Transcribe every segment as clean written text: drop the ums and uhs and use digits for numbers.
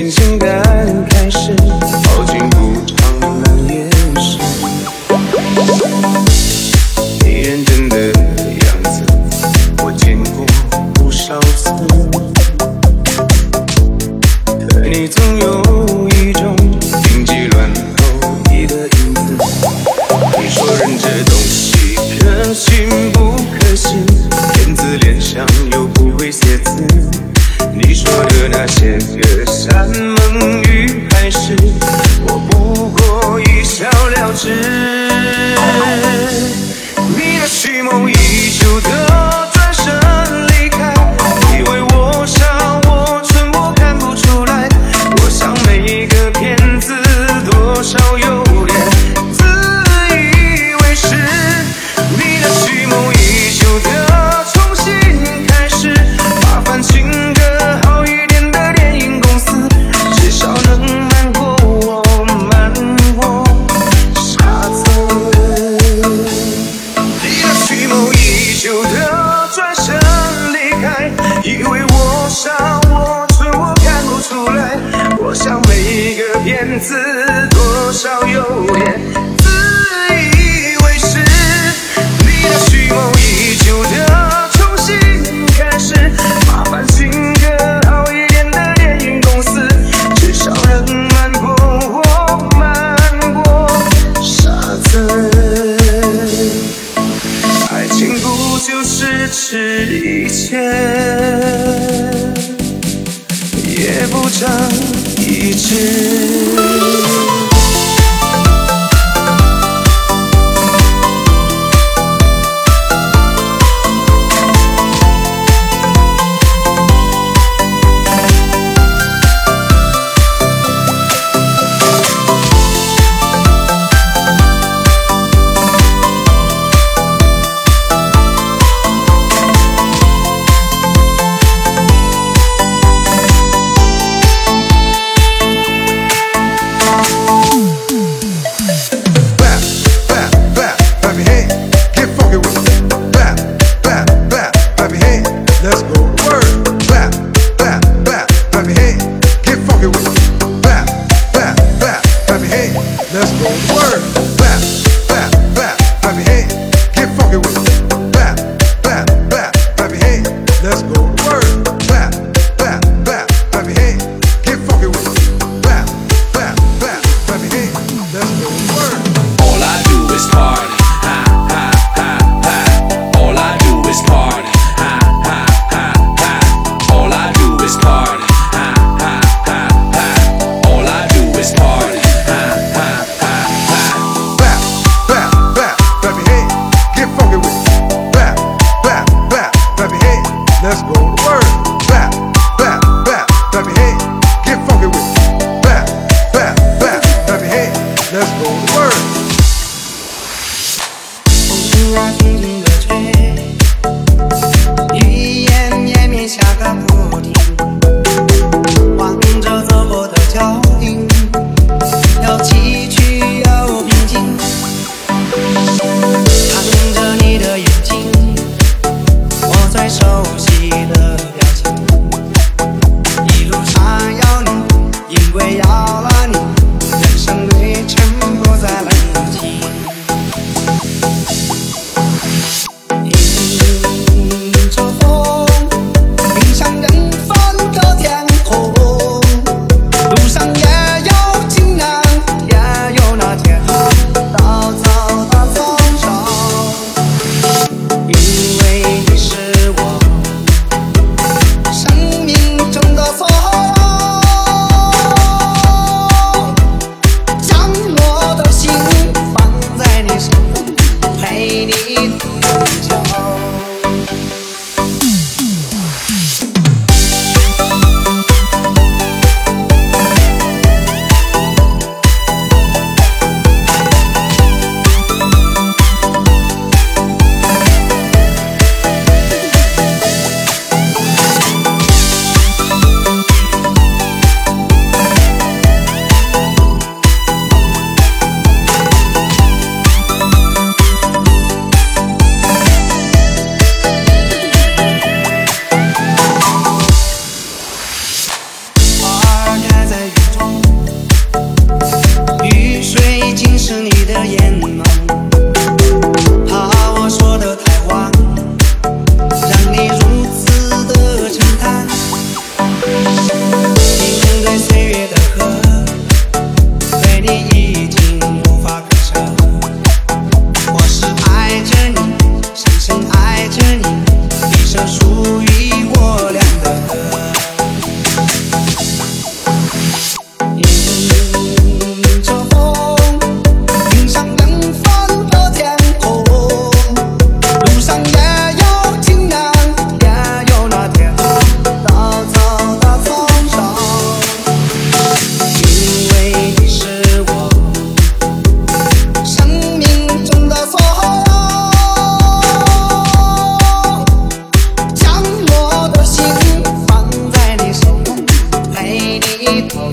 新鲜感开始跑进不长蓝夜时，你认真的样子我见过不少次，可你总有一种病急乱投医的影子。你说人这东西可信不可信，骗字联想又不会写字，你说的那些个山盟与海誓，我不过一笑了之。你那蓄谋已久的转身离开，以为我傻我蠢我看不出来，我想每个骗子多少有点自以为是。你那蓄谋已久的重新开始，麻烦请个好一点的电影公司，至少能瞒过我，瞒过傻子。你那蓄谋已久的转身离开，以为我傻我蠢我看不出来，我想每个骗子多少有点自以为是。你那蓄谋已久的重新开始，麻烦请个好一点的电影公司，至少能瞒过我，瞒过傻子。爱情不就是吃一堑，也不长一智。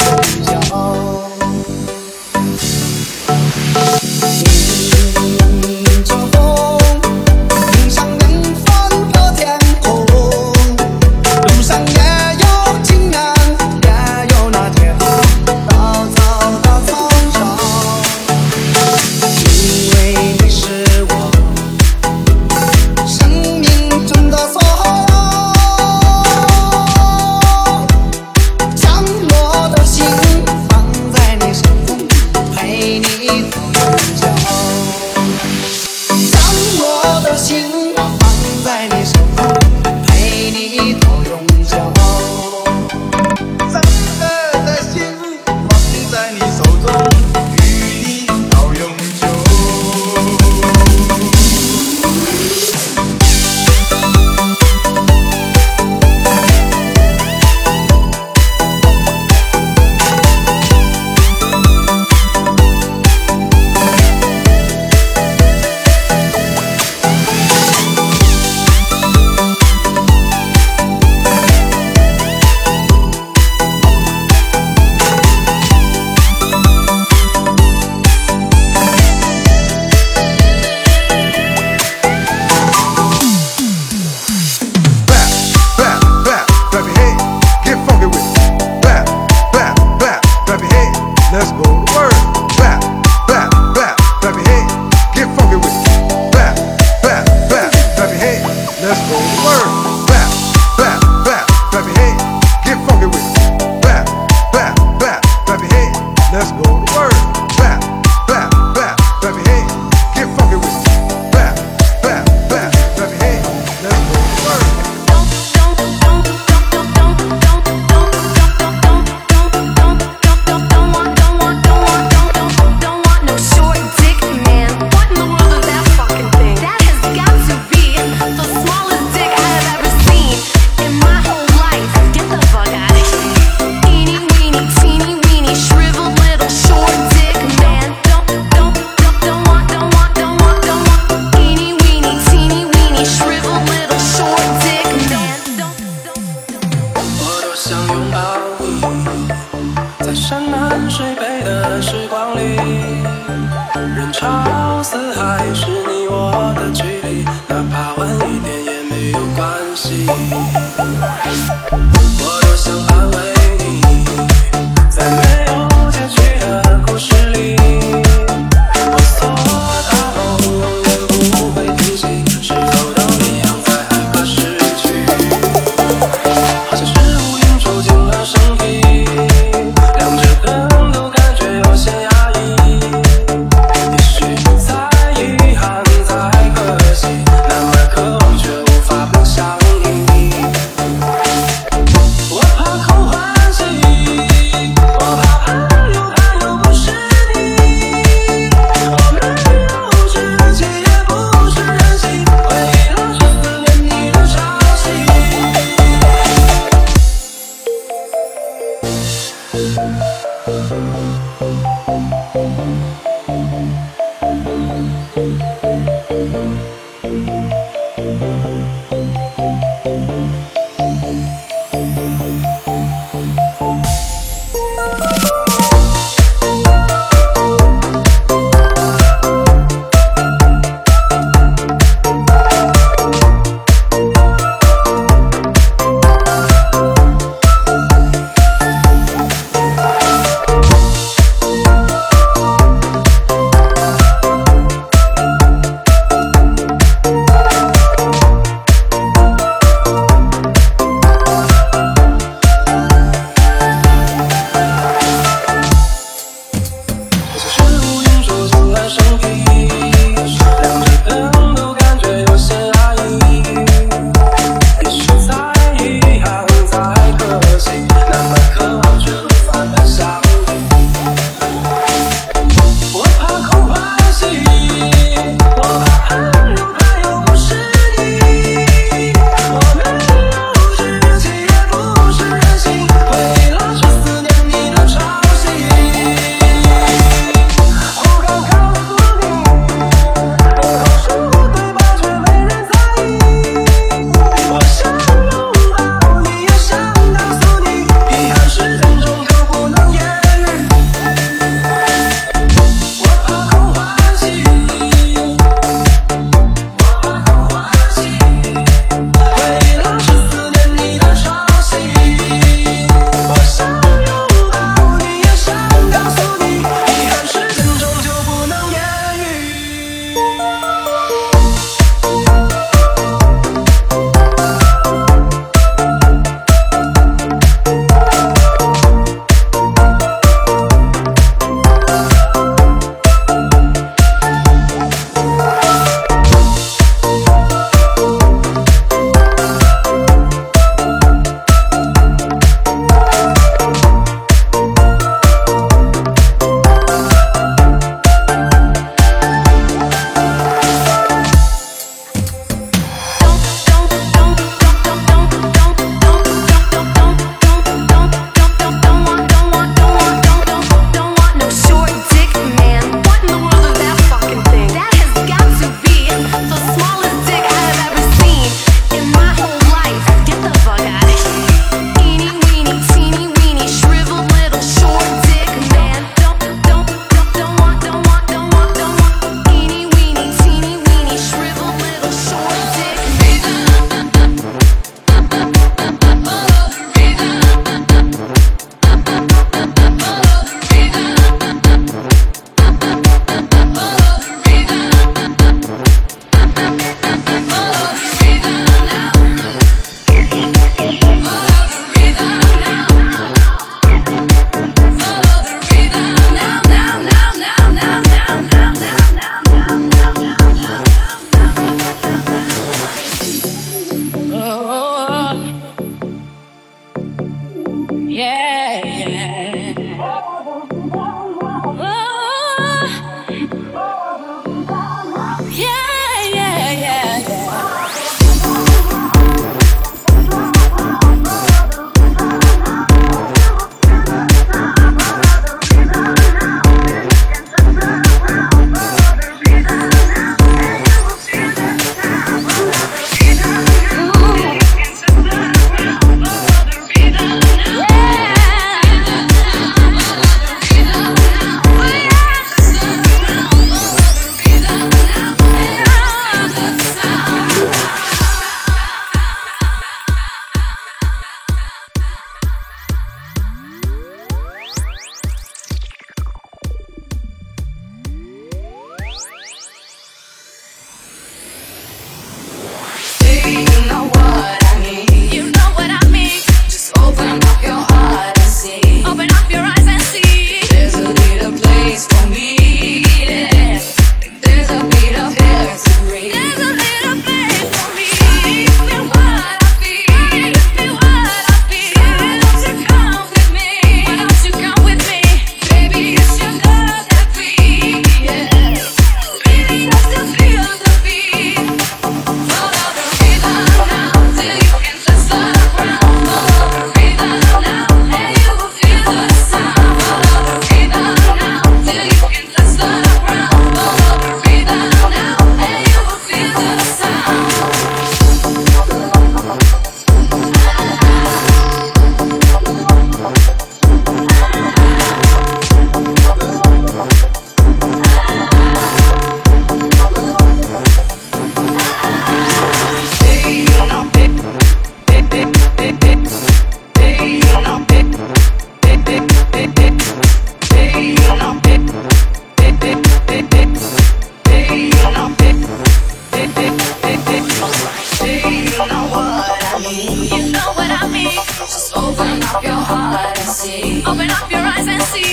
我怕空幻。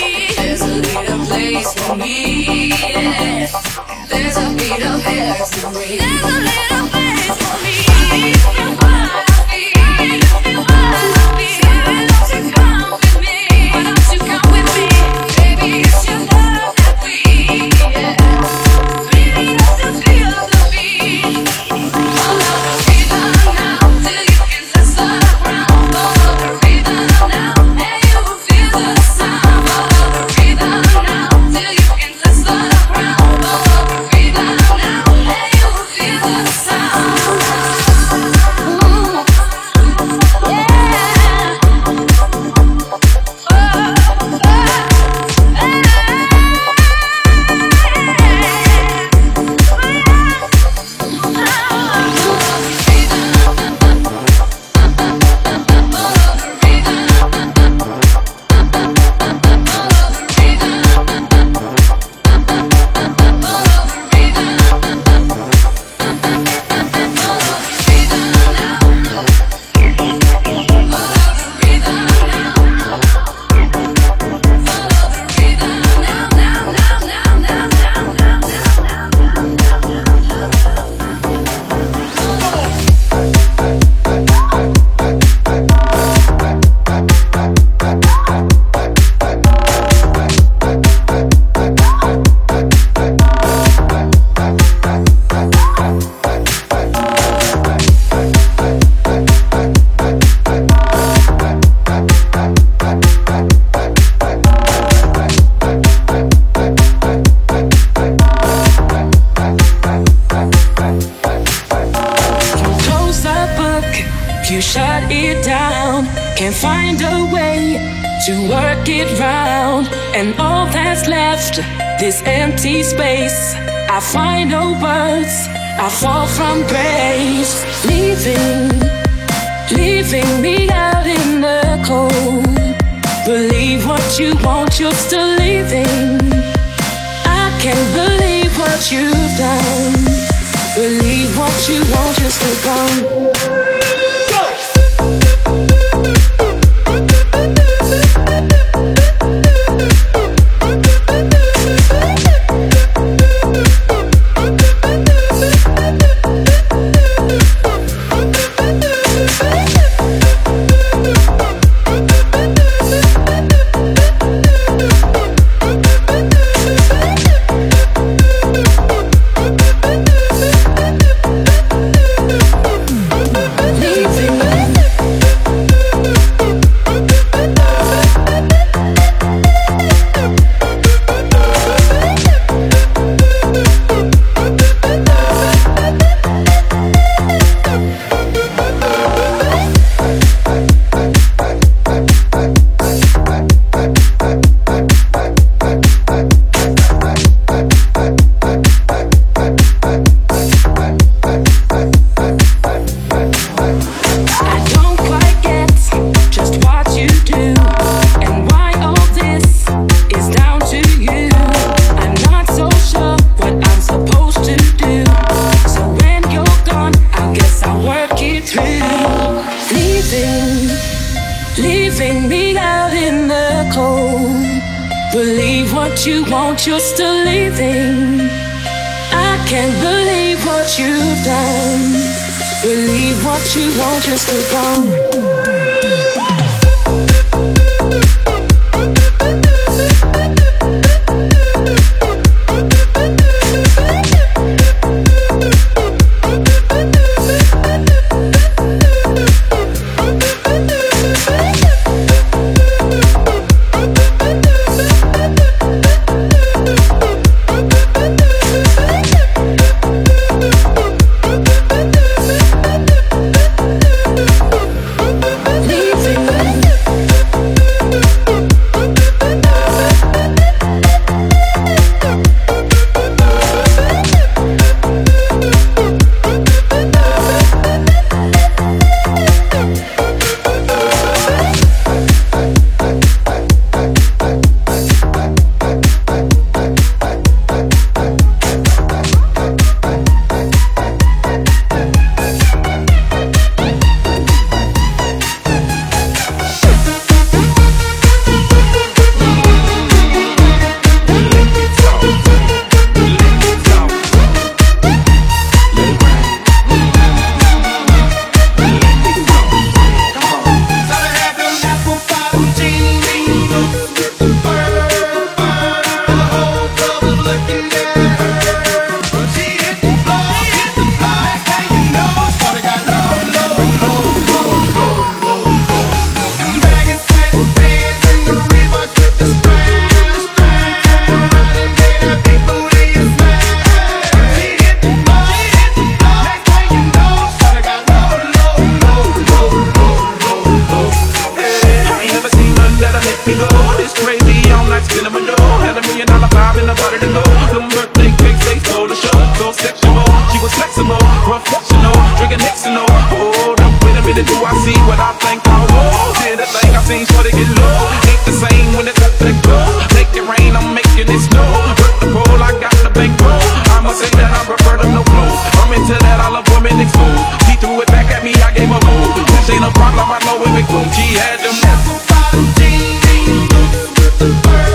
There's a little place for me. Yeah. There's a little place for me. There's a little place for me. If you wanna be, if you wanna be, why don't you come with me? Why don't you come with me? Baby, it's your love that we, yeah. Really have to feel the beat. Follow the rhythm now, till you can touch the ground. Follow the rhythm now, and you will feel the sound. Follow the rhythm now, till you can touch the ground. Follow the rhythm now, and you will feel the sound. You shut it down, can't find a way to work it round. And all that's left, this empty space. I find no words, I fall from grace. Leaving me out in the cold. Believe what you want, you're still leaving. I can't believe what you've done. Believe what you want, you're still gone. Leaving me out in the cold. Believe what you want, you're still leaving. I can't believe what you've done. Believe what you want, you're still gone. cinnamon roll. Had $1 million vibe and I bought it to go. Them birthday cakes, they stole the show. So sexual, she was flexible, professional, drinking Hexanol. Hold up, wait a minute, do I see what I think I will? Did a thing I seen, sure to get low. Ain't the same when it's up that glow. Make it rain, I'm making it snow. Hurt the pole, I got the bankroll. I must say that I prefer them no clothes. I'm into that, I love women exposed. She threw it back at me, I gave her move. This ain't a problem, I know it big boom. She had them apple jeans with the bird.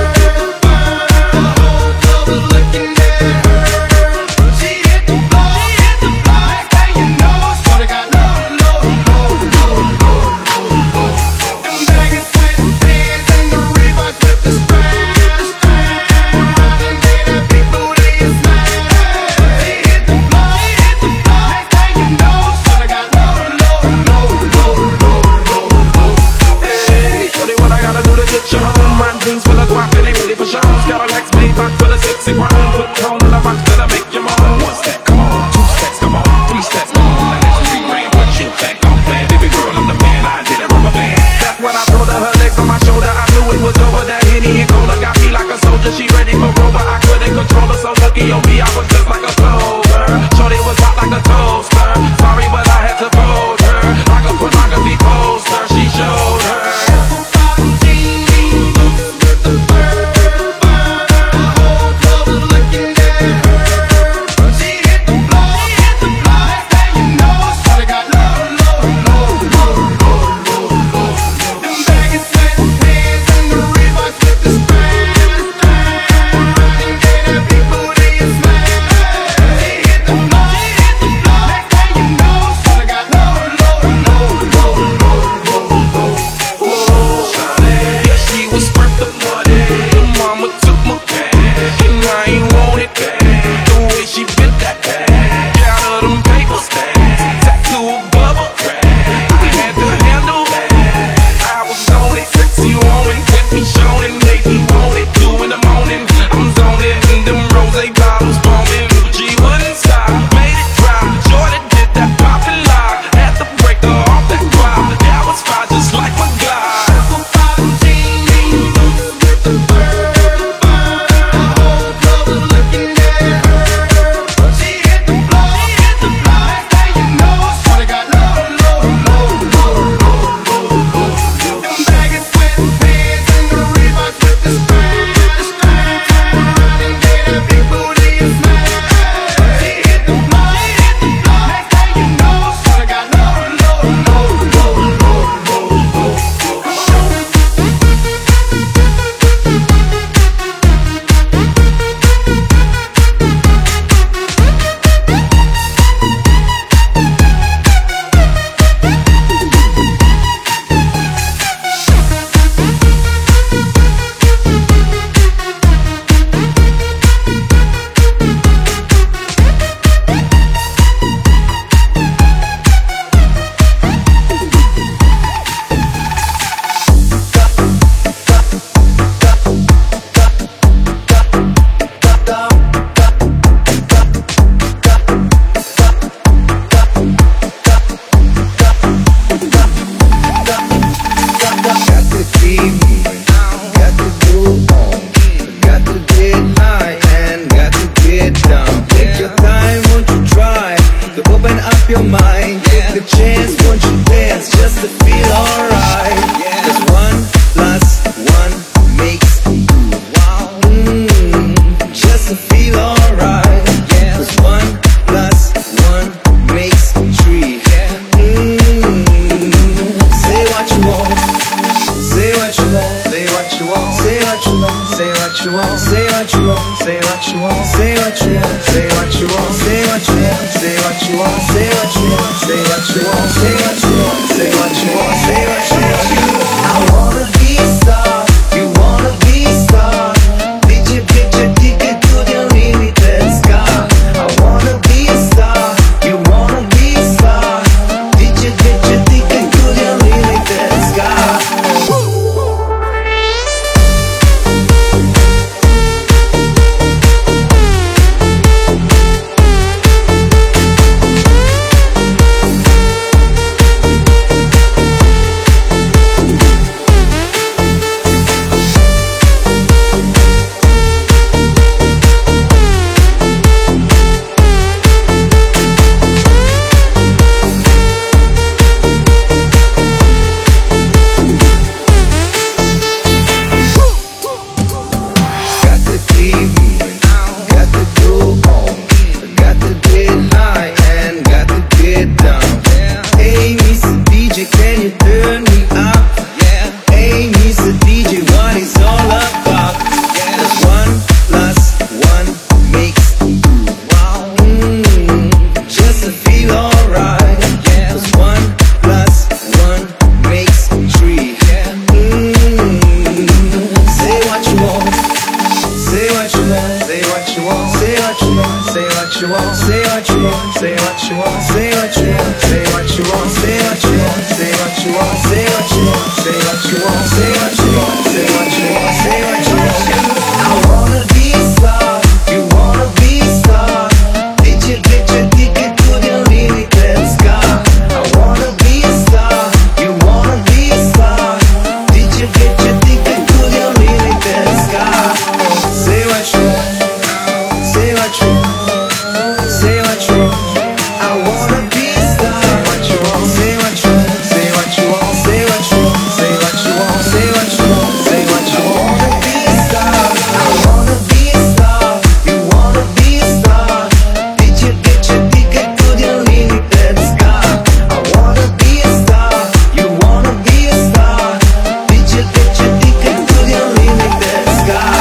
you want, say what you want, say what you want, say what you want, say what you want, say what you want, say what you want, say what you want, say what you want, say what you want, say what you want, say what you want. I wanna be a star, you wanna be a star. Did you get your ticket to the limited sky? I wanna be a star, you wanna be a star. Did you get your ticket to the limited sky? Say what you want, say what you want, say what you want. I wanna be a star. Say what you want, say what you want, say what you want, say what you want, say what you want, say what you want, say what you want. I wanna be a star. I wanna be a star. You wanna be a star. Did you get your ticket to the limited sky? I wanna be a star. You wanna be a star. Did you get your ticket to the limited sky?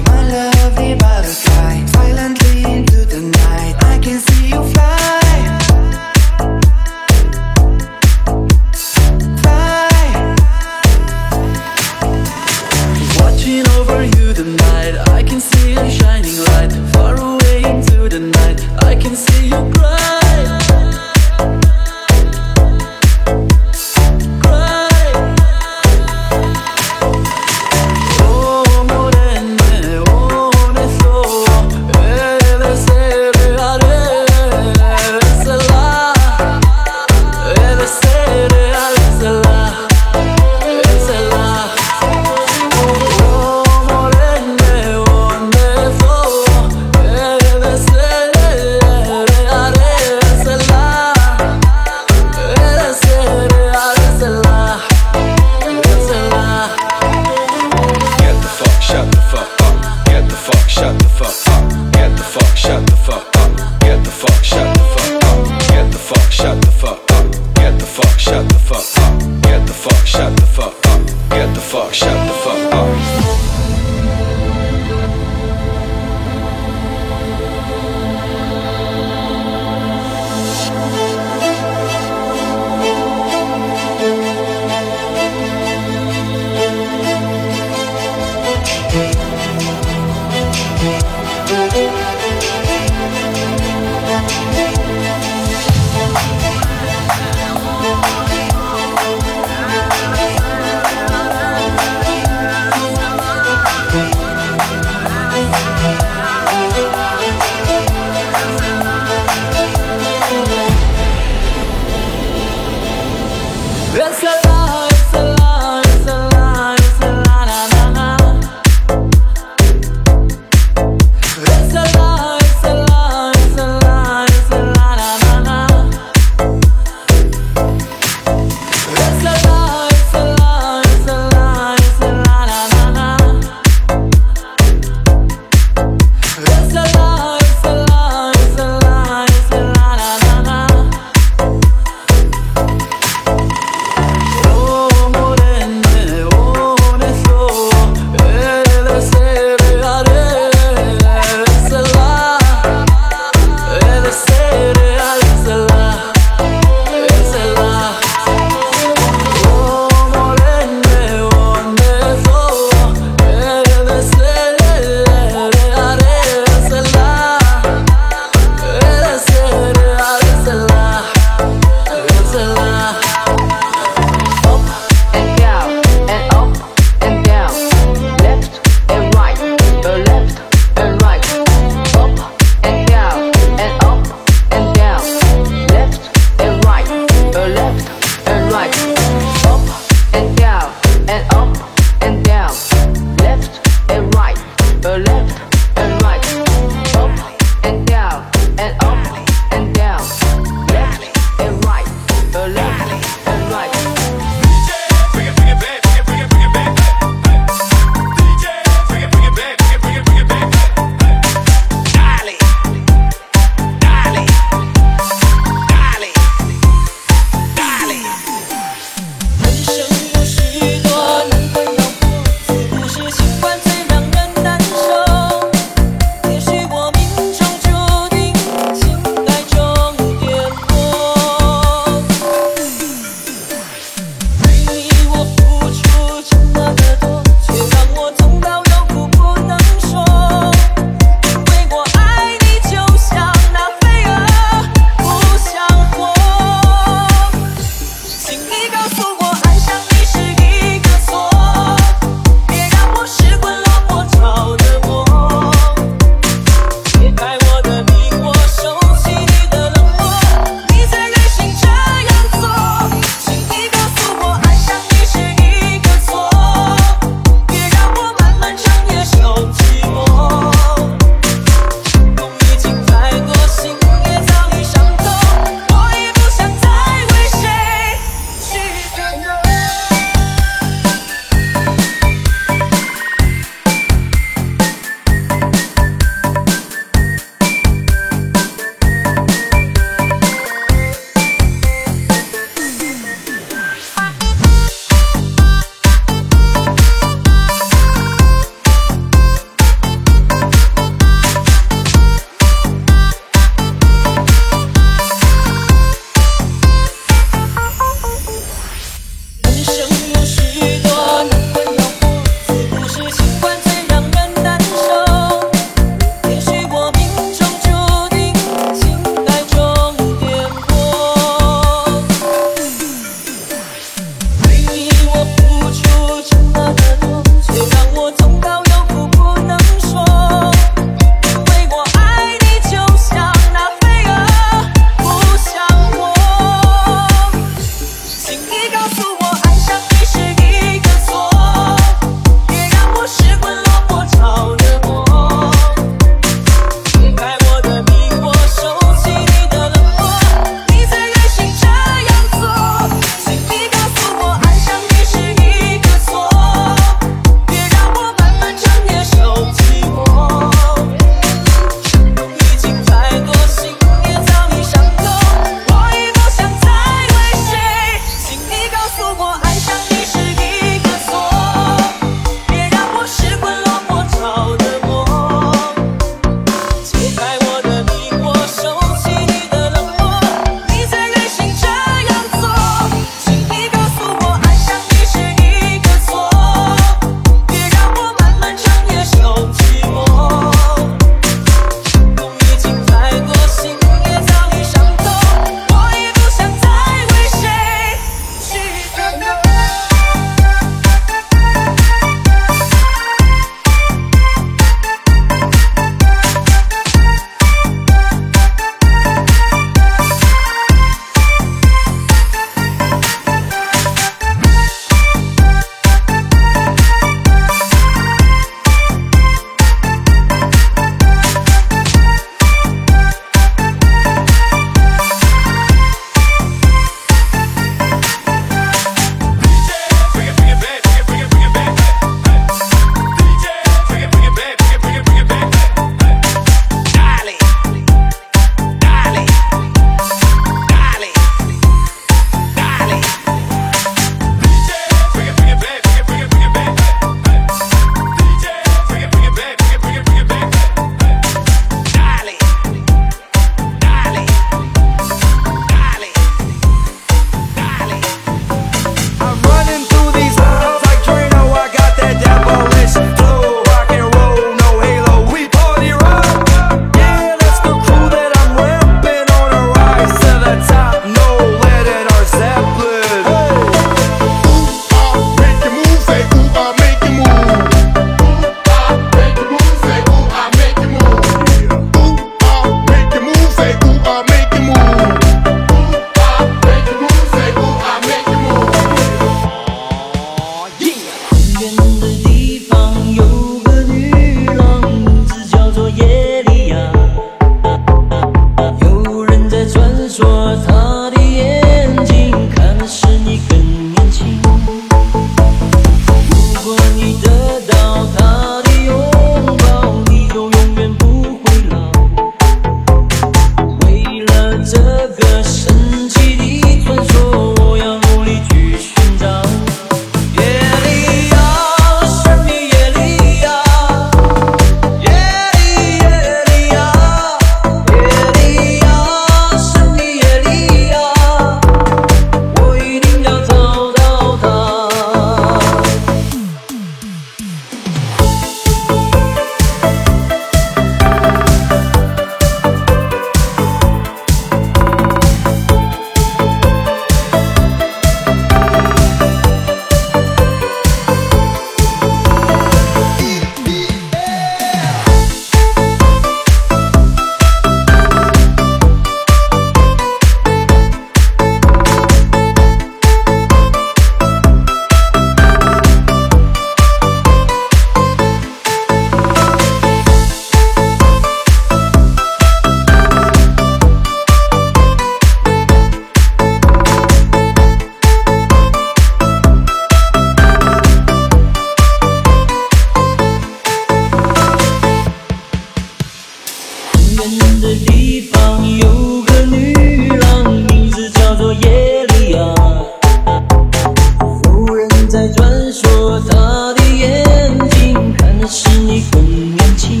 人说他的眼睛看的是你更年轻。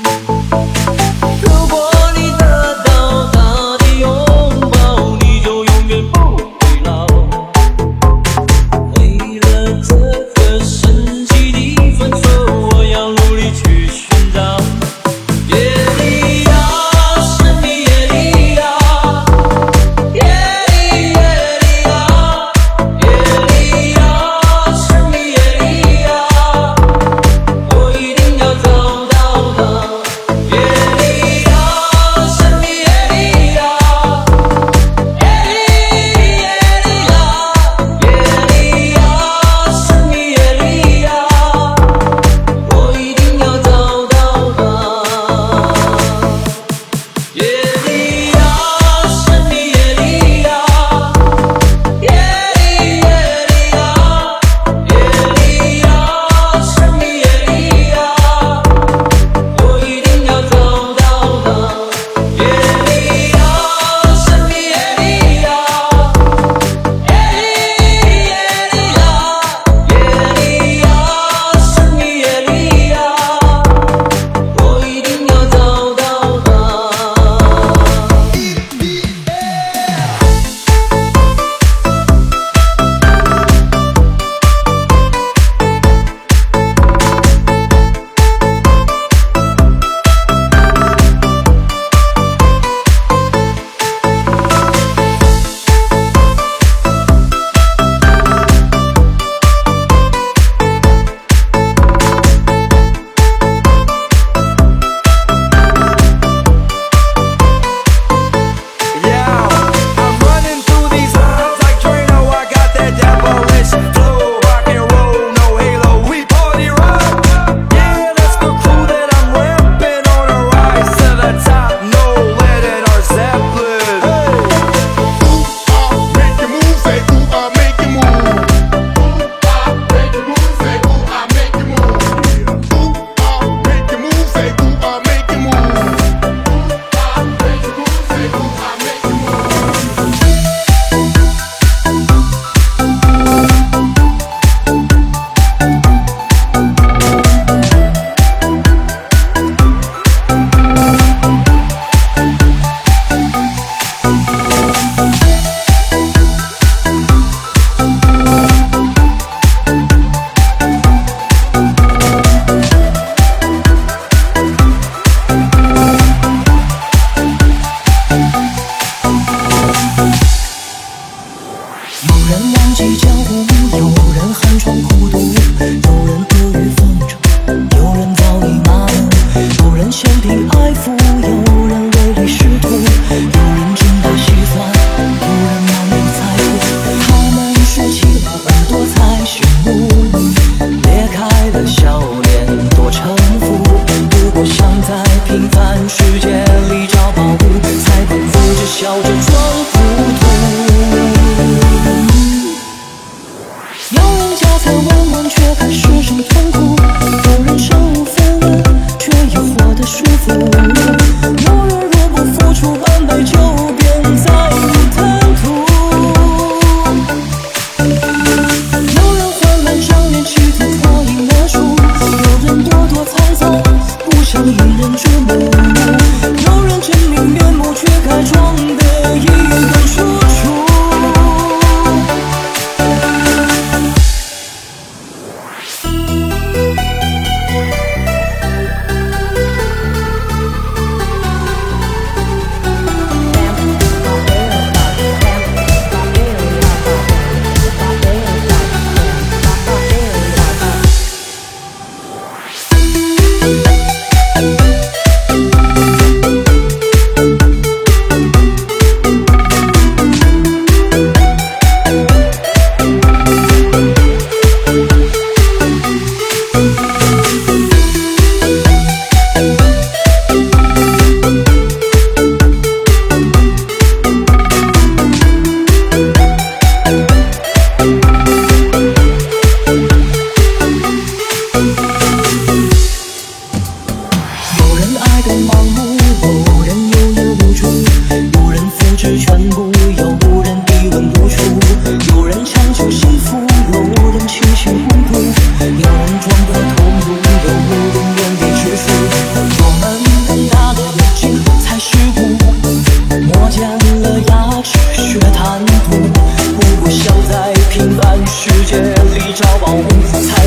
如果你得到他的拥抱，你就永远不会老。为了这个神奇的分手，我要努力去寻找。夜里呀，神秘夜里呀，夜里夜里呀，夜里呀，神秘夜里呀，我一定要找到他。夜里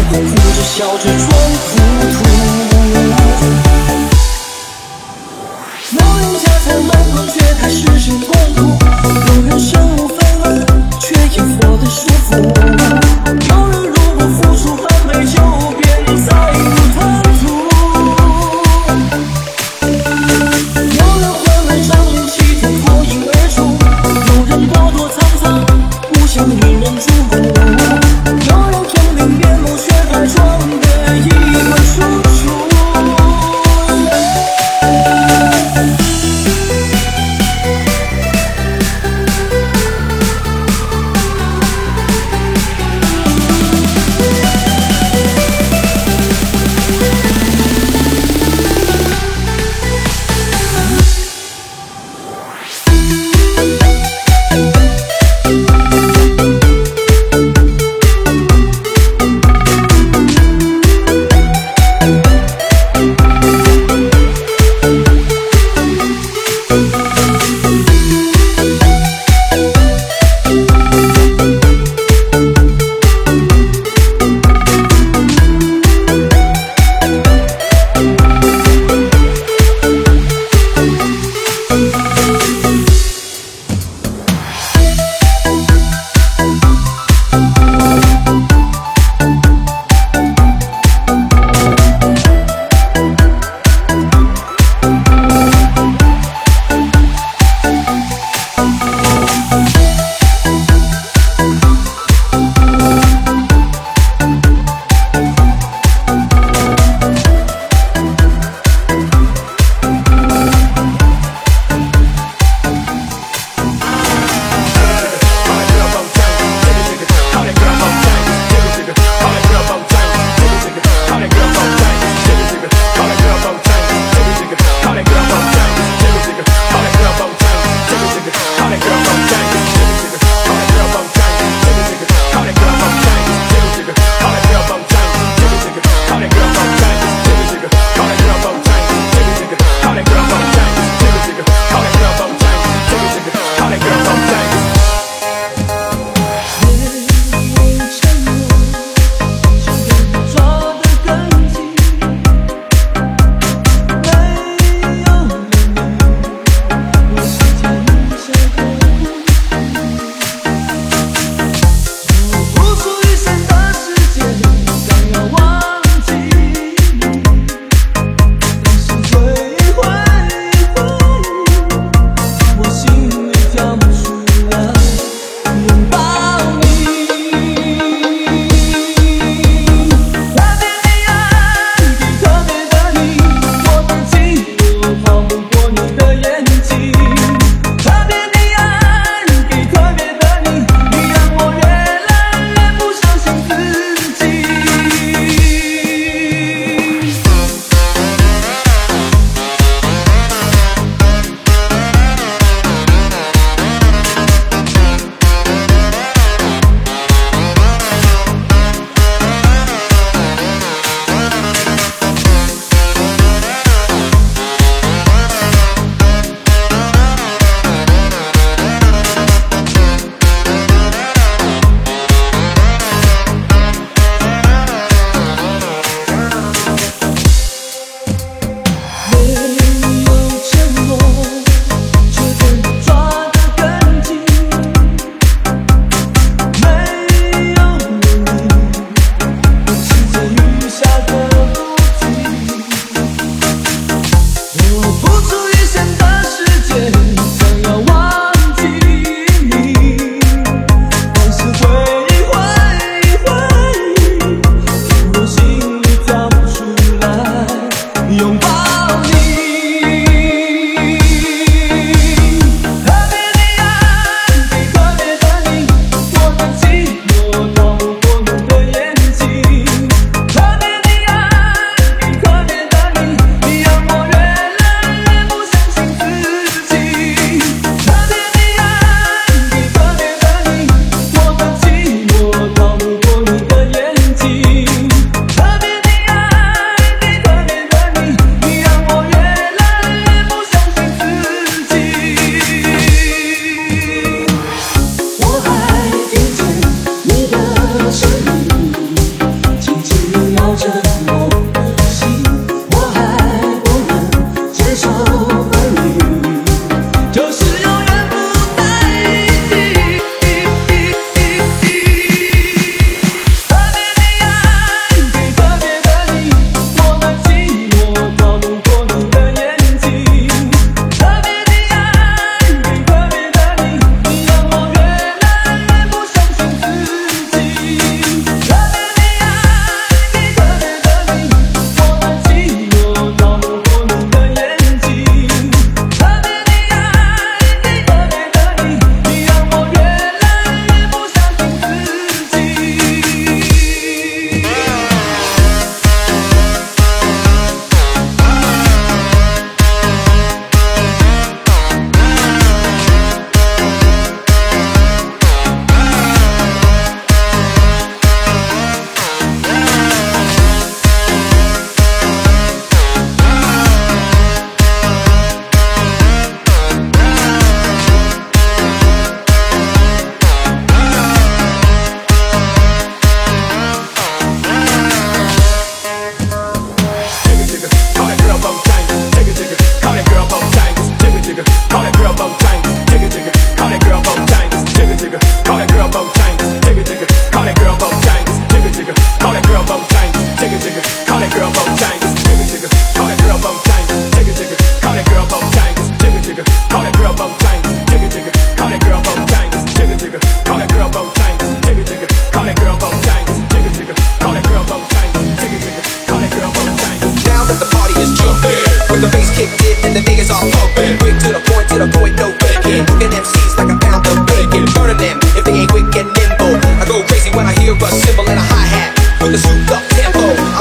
后哭着笑着装糊涂。有人家财万贯，却太失心痛苦；有人身无分文，却也活得舒服。有人如果付出半杯酒，便再不贪图。有人混了张脸，企图脱颖而出；有人躲躲藏藏，不想引人注目。有人通灵面目，却还装得一本楚楚。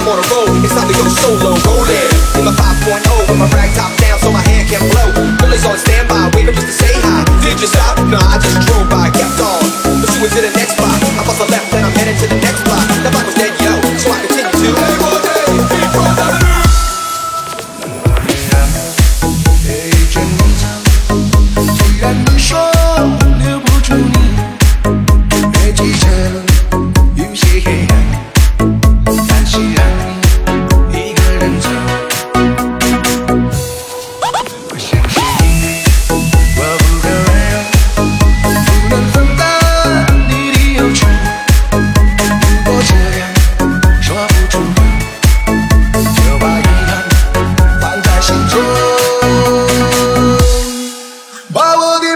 I'm on a roll, it's time to go solo, rolling in my 5.0 with my rag top down so my hair can blow. Girlies on standby, waving just to say hi. Did you stop? Nah, I just drove by, kept on pursuing to the next spot. I bust a left and I'm heading to the next block. The block was dead, yo, so I continue to hey, one day, people that do. 虽然你说留不住你，越记着有些黑暗，但是让你一个人走。我相信我不够温柔，不能分担你的忧愁。如果这样说不出口，就把遗憾放在心中。把我的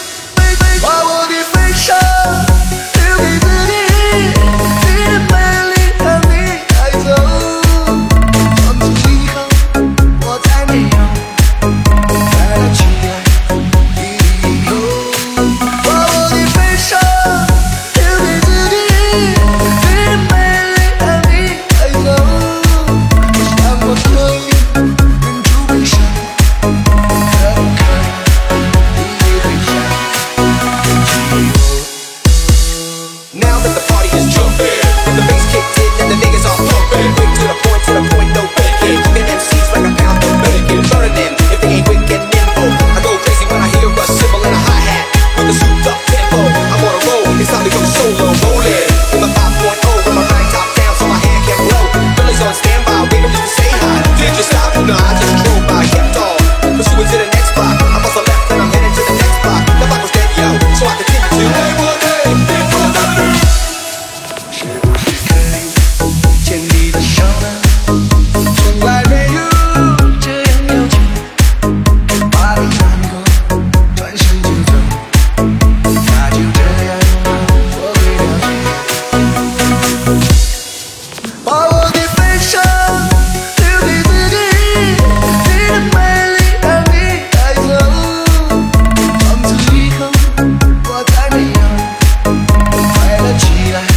悲伤留给自己，你的美丽让你带走。从此以后，我再没有快乐起来的理由。把我的悲伤留给自己，你的美丽让你带走。我想我可以忍住悲伤，可不可以？Now that the party is jumping, the bass kicked in and the niggas are pumping. Quick to the point, no faking. Keeping MCs like a pound of bacon. Burning them if they ain't quick and nimble. I go crazy when I hear a cymbal and a hi-hat with a souped up tempo. I'm on a roll, it's time to go solo, rolling in my 5.0 with my rag top down so my hair can blow. Girlies on standby, waving just to say hi. Did you stop? Nah, I just drove by, kept on pursuing to the next block. I bust a left and I'm heading to the next block. The block was dead, yo, so I continue to hey, one day, people that do. 是不是可以牵你的手呢？从来没有这样要求，把你难过，转身就走，那就这样，我会了解。把我的悲伤留给自己，你的美丽让你带走。从此以后，我再没有快乐起来。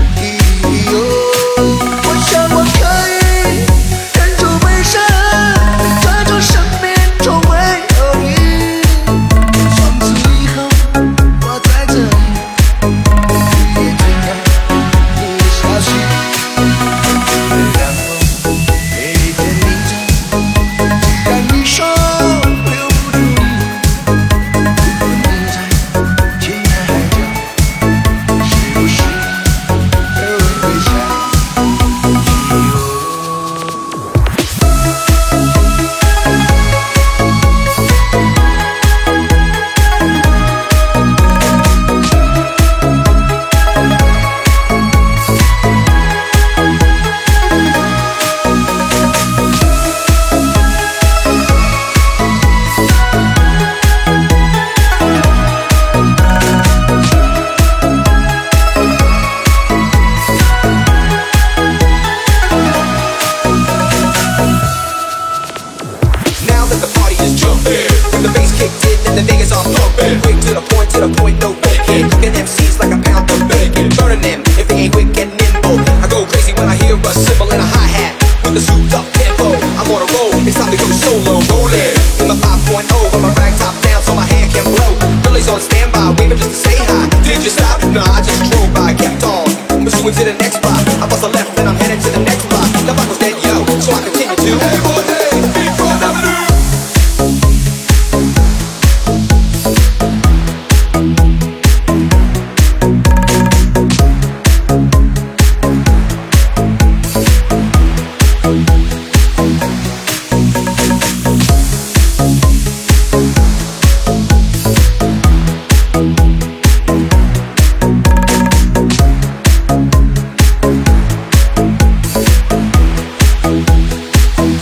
我想我可以忍住悲伤，尊重生命终会有你。从此以后，我在这里，你也听到你的消息。然后陪着你走，既然你说留不住你，如果你在天涯海角，是不是偶尔会想？Now that the party is jumping, when the bass kicked in and the niggas are pumping. Quick to the point, no faking. Cooking MCs like a pound of bacon. Burning them if they ain't quick and nimble. I go crazy when I hear a cymbal and a hi-hat with a souped up tempo. I'm on a roll, it's time to go solo, rolling in my 5.0 with my rag top down so my hair can blow. Girlies on standby, waving just to say hi. Did you stop? Nah, I just drove by, kept on pursuing to the next block. I bust a left and I'm heading to the next block. The block was dead, yo, so I continue to hey, one day, people that do.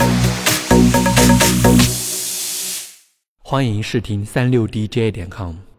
欢迎试听36DJ.com。